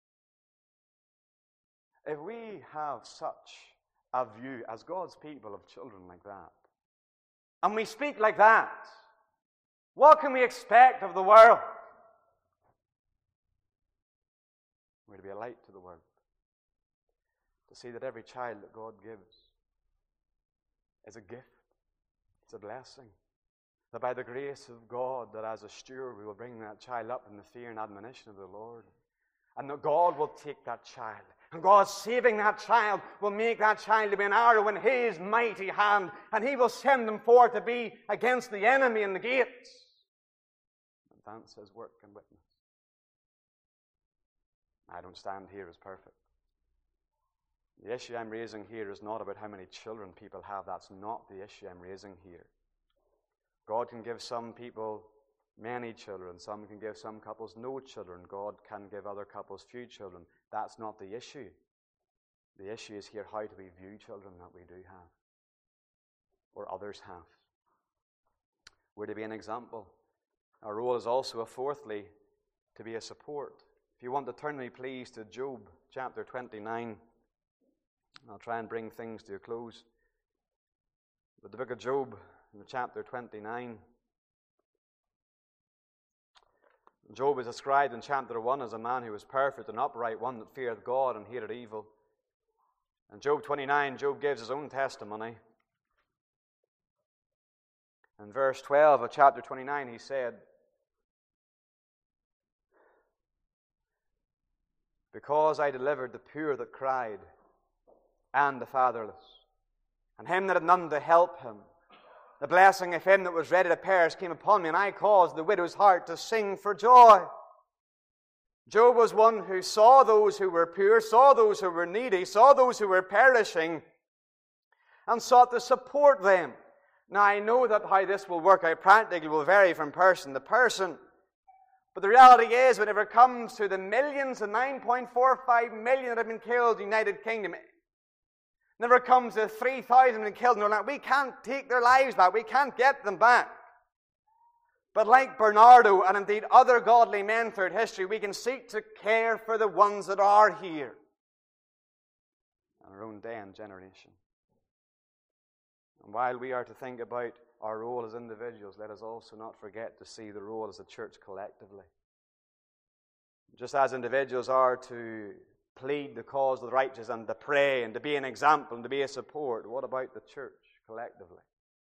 If we have such a view as God's people of children like that, and we speak like that, what can we expect of the world? We're to be a light to the world, to see that every child that God gives is a gift, it's a blessing, that by the grace of God, that as a steward we will bring that child up in the fear and admonition of the Lord, and that God will take that child, and God saving that child will make that child to be an arrow in his mighty hand, and he will send them forth to be against the enemy in the gates. Advance his work and witness. I don't stand here as perfect. The issue I'm raising here is not about how many children people have. That's not the issue I'm raising here. God can give some people many children. Some can give some couples no children. God can give other couples few children. That's not the issue. The issue is here, how do we view children that we do have, or others have? We're to be an example. Our role is also, fourthly, to be a support. If you want to turn me, please, to Job chapter 29. I'll try and bring things to a close. But the book of Job, in chapter 29. Job is described in chapter 1 as a man who was perfect and upright, one that feared God and hated evil. In Job 29, Job gives his own testimony. In verse 12 of chapter 29, he said, "Because I delivered the poor that cried, and the fatherless, and him that had none to help him, the blessing of him that was ready to perish came upon me, and I caused the widow's heart to sing for joy." Job was one who saw those who were poor, saw those who were needy, saw those who were perishing, and sought to support them. Now, I know that how this will work out practically will vary from person to person. But the reality is, whenever it comes to the millions, the 9.45 million that have been killed in the United Kingdom, whenever it comes to 3,000 have been killed in Ireland, we can't take their lives back. We can't get them back. But like Bernardo and indeed other godly men throughout history, we can seek to care for the ones that are here in our own day and generation. And while we are to think about our role as individuals, let us also not forget to see the role as a church collectively. Just as individuals are to plead the cause of the righteous and to pray and to be an example and to be a support, what about the church collectively?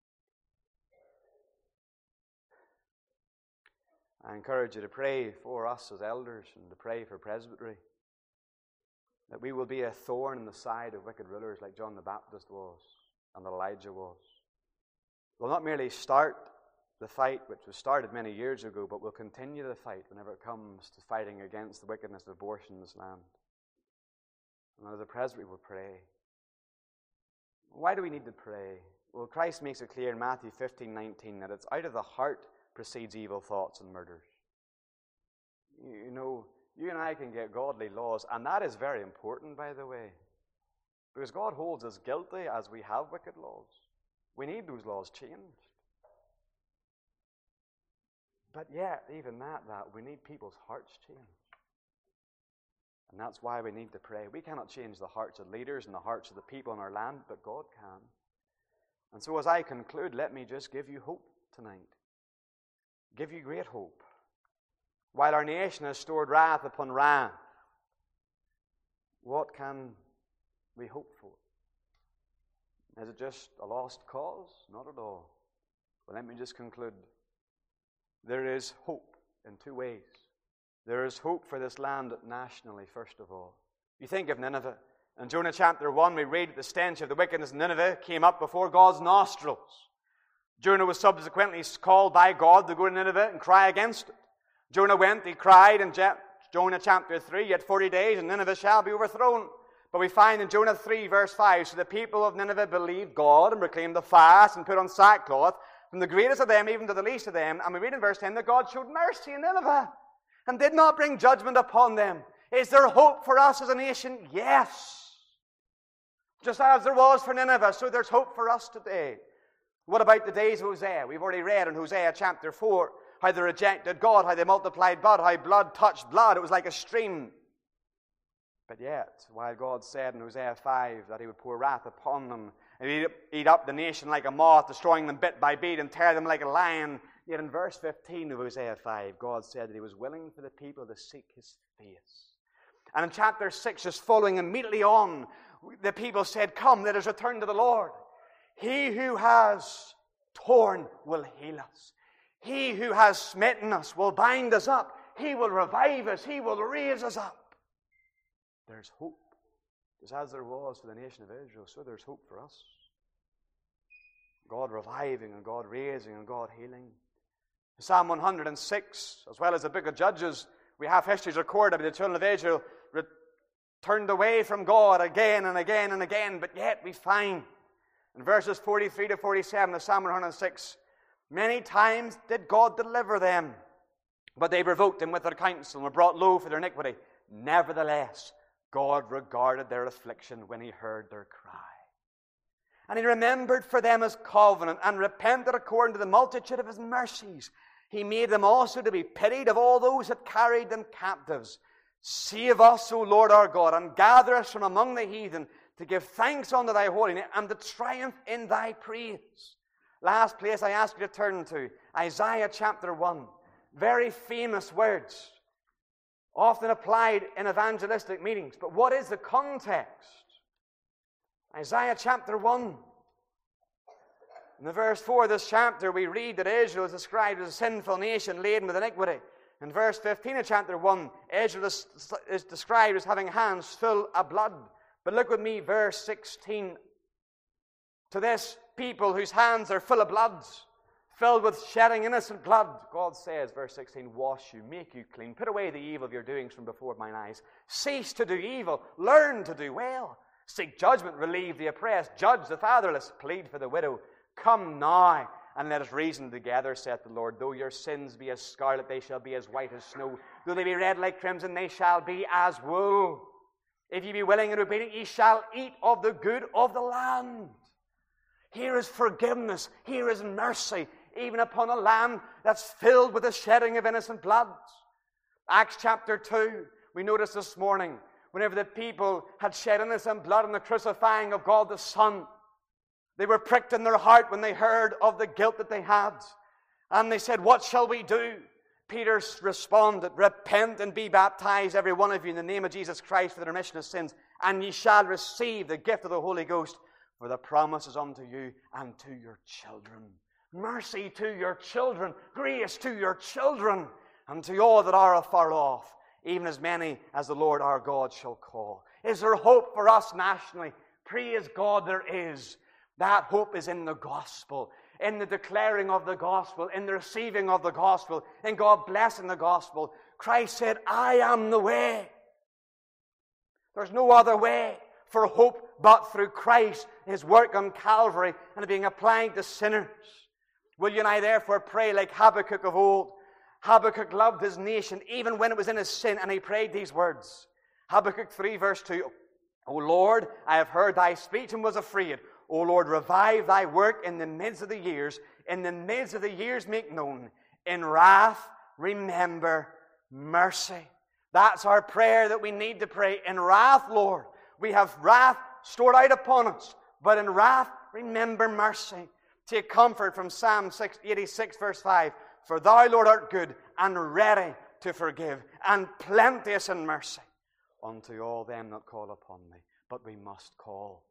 I encourage you to pray for us as elders and to pray for presbytery, that we will be a thorn in the side of wicked rulers like John the Baptist was and Elijah was. We'll not merely start the fight which was started many years ago, but we'll continue the fight whenever it comes to fighting against the wickedness of abortion in this land. And as a presbytery, we'll pray. Why do we need to pray? Well, Christ makes it clear in Matthew 15:19 that it's out of the heart proceeds evil thoughts and murders. You know, you and I can get godly laws, and that is very important, by the way, because God holds us guilty as we have wicked laws. We need those laws changed. But yet, even that we need people's hearts changed. And that's why we need to pray. We cannot change the hearts of leaders and the hearts of the people in our land, but God can. And so as I conclude, let me just give you hope tonight. Give you great hope. While our nation has stored wrath upon wrath, what can we hope for? Is it just a lost cause? Not at all. Well, let me just conclude. There is hope in two ways. There is hope for this land nationally, first of all. You think of Nineveh. In Jonah chapter 1, we read that the stench of the wickedness of Nineveh came up before God's nostrils. Jonah was subsequently called by God to go to Nineveh and cry against it. Jonah went, he cried in Jonah chapter 3, yet 40 days and Nineveh shall be overthrown. But we find in Jonah 3 verse 5, so the people of Nineveh believed God and proclaimed the fast and put on sackcloth, from the greatest of them even to the least of them. And we read in verse 10 that God showed mercy in Nineveh and did not bring judgment upon them. Is there hope for us as a nation? Yes. Just as there was for Nineveh, so there's hope for us today. What about the days of Hosea? We've already read in Hosea chapter 4 how they rejected God, how they multiplied blood, how blood touched blood. It was like a stream. But yet, while God said in Hosea 5 that He would pour wrath upon them and He'd eat up the nation like a moth, destroying them bit by bit and tear them like a lion, yet in verse 15 of Hosea 5, God said that He was willing for the people to seek His face. And in chapter 6, just following immediately on, the people said, "Come, let us return to the Lord. He who has torn will heal us. He who has smitten us will bind us up. He will revive us. He will raise us up." There's hope. Just as there was for the nation of Israel, so there's hope for us. God reviving and God raising and God healing. Psalm 106, as well as the book of Judges, we have histories recorded of the children of Israel turned away from God again and again and again, but yet we find in verses 43 to 47 of Psalm 106, many times did God deliver them, but they provoked Him with their counsel and were brought low for their iniquity. Nevertheless, God regarded their affliction when He heard their cry. And He remembered for them His covenant and repented according to the multitude of His mercies. He made them also to be pitied of all those that carried them captives. Save us, O Lord our God, and gather us from among the heathen to give thanks unto Thy holy name and to triumph in Thy praise. Last place I ask you to turn to, Isaiah chapter 1. Very famous words, often applied in evangelistic meetings. But what is the context? Isaiah chapter 1. In the verse 4 of this chapter, we read that Israel is described as a sinful nation laden with iniquity. In verse 15 of chapter 1, Israel is described as having hands full of blood. But look with me, verse 16. To this people whose hands are full of blood, filled with shedding innocent blood, God says, verse 16, wash you, make you clean, put away the evil of your doings from before mine eyes. Cease to do evil, learn to do well. Seek judgment, relieve the oppressed, judge the fatherless, plead for the widow. Come now, and let us reason together, saith the Lord. Though your sins be as scarlet, they shall be as white as snow. Though they be red like crimson, they shall be as wool. If ye be willing and obedient, ye shall eat of the good of the land. Here is forgiveness. Here is mercy, even upon a land that's filled with the shedding of innocent blood. Acts chapter 2, we noticed this morning, whenever the people had shed innocent blood in the crucifying of God the Son, they were pricked in their heart when they heard of the guilt that they had. And they said, what shall we do? Peter responded, repent and be baptized, every one of you, in the name of Jesus Christ for the remission of sins, and ye shall receive the gift of the Holy Ghost, for the promise is unto you and to your children. Mercy to your children, grace to your children, and to all that are afar off, even as many as the Lord our God shall call. Is there hope for us nationally? Praise God, there is. That hope is in the gospel, in the declaring of the gospel, in the receiving of the gospel, in God blessing the gospel. Christ said, I am the way. There's no other way for hope but through Christ, His work on Calvary, and being applied to sinners. Will you and I therefore pray like Habakkuk of old? Habakkuk loved his nation even when it was in his sin, and he prayed these words. Habakkuk 3 verse 2, O Lord, I have heard thy speech and was afraid. O Lord, revive thy work in the midst of the years. In the midst of the years make known. In wrath, remember mercy. That's our prayer that we need to pray. In wrath, Lord, we have wrath stored out upon us. But in wrath, remember mercy. Take comfort from Psalm 86, verse 5. For thou, Lord, art good and ready to forgive, and plenteous in mercy unto all them that call upon thee. But we must call.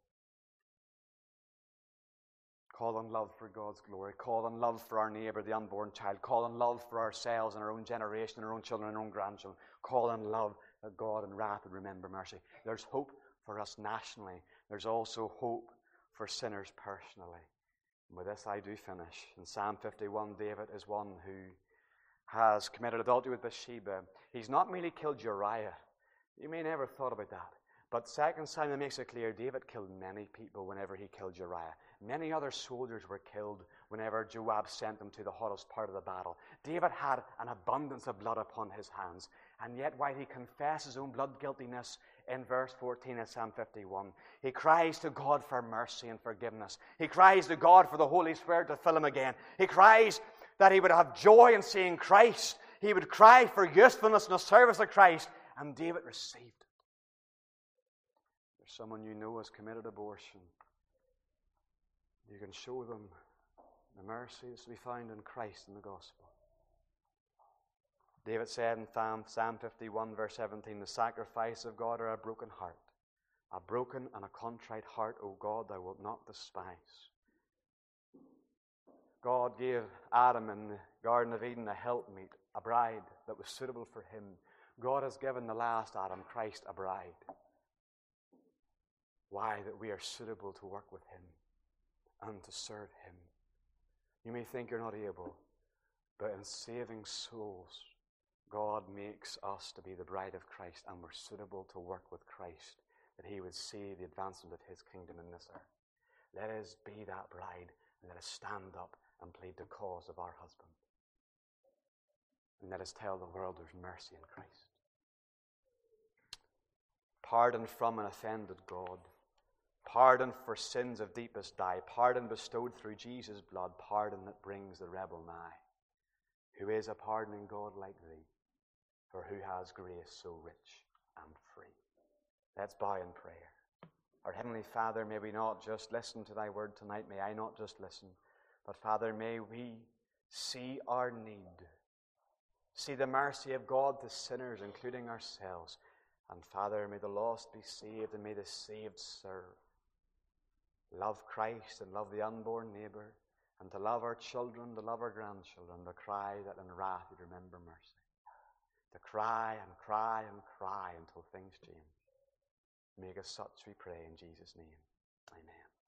Call on love for God's glory. Call on love for our neighbour, the unborn child. Call on love for ourselves and our own generation, our own children, and our own grandchildren. Call on love that God in wrath would remember mercy. There's hope for us nationally. There's also hope for sinners personally. And with this I do finish. In Psalm 51, David is one who has committed adultery with Bathsheba. He's not merely killed Uriah. You may never have thought about that. But 2 Samuel makes it clear David killed many people whenever he killed Uriah. Many other soldiers were killed whenever Joab sent them to the hottest part of the battle. David had an abundance of blood upon his hands. And yet while he confessed his own blood guiltiness in verse 14 of Psalm 51, he cries to God for mercy and forgiveness. He cries to God for the Holy Spirit to fill him again. He cries that he would have joy in seeing Christ. He would cry for usefulness in the service of Christ. And David received it. There's someone you know has committed abortion. You can show them the mercy that's to be found in Christ in the gospel. David said in Psalm 51, verse 17, the sacrifice of God are a broken heart. A broken and a contrite heart, O God, thou wilt not despise. God gave Adam in the Garden of Eden a helpmeet, a bride that was suitable for him. God has given the last Adam, Christ, a bride. Why? That we are suitable to work with him and to serve him. You may think you're not able, but in saving souls, God makes us to be the bride of Christ, and we're suitable to work with Christ, that he would see the advancement of his kingdom in this earth. Let us be that bride, and let us stand up and plead the cause of our husband. And let us tell the world there's mercy in Christ. Pardon from an offended God. Pardon for sins of deepest dye. Pardon bestowed through Jesus' blood. Pardon that brings the rebel nigh. Who is a pardoning God like thee? For who has grace so rich and free? Let's bow in prayer. Our Heavenly Father, may we not just listen to thy word tonight. May I not just listen. But Father, may we see our need. See the mercy of God to sinners, including ourselves. And Father, may the lost be saved, and may the saved serve. Love Christ and love the unborn neighbour, and to love our children, to love our grandchildren, to cry that in wrath you'd remember mercy. To cry and cry and cry until things change. Make us such, we pray, in Jesus' name. Amen.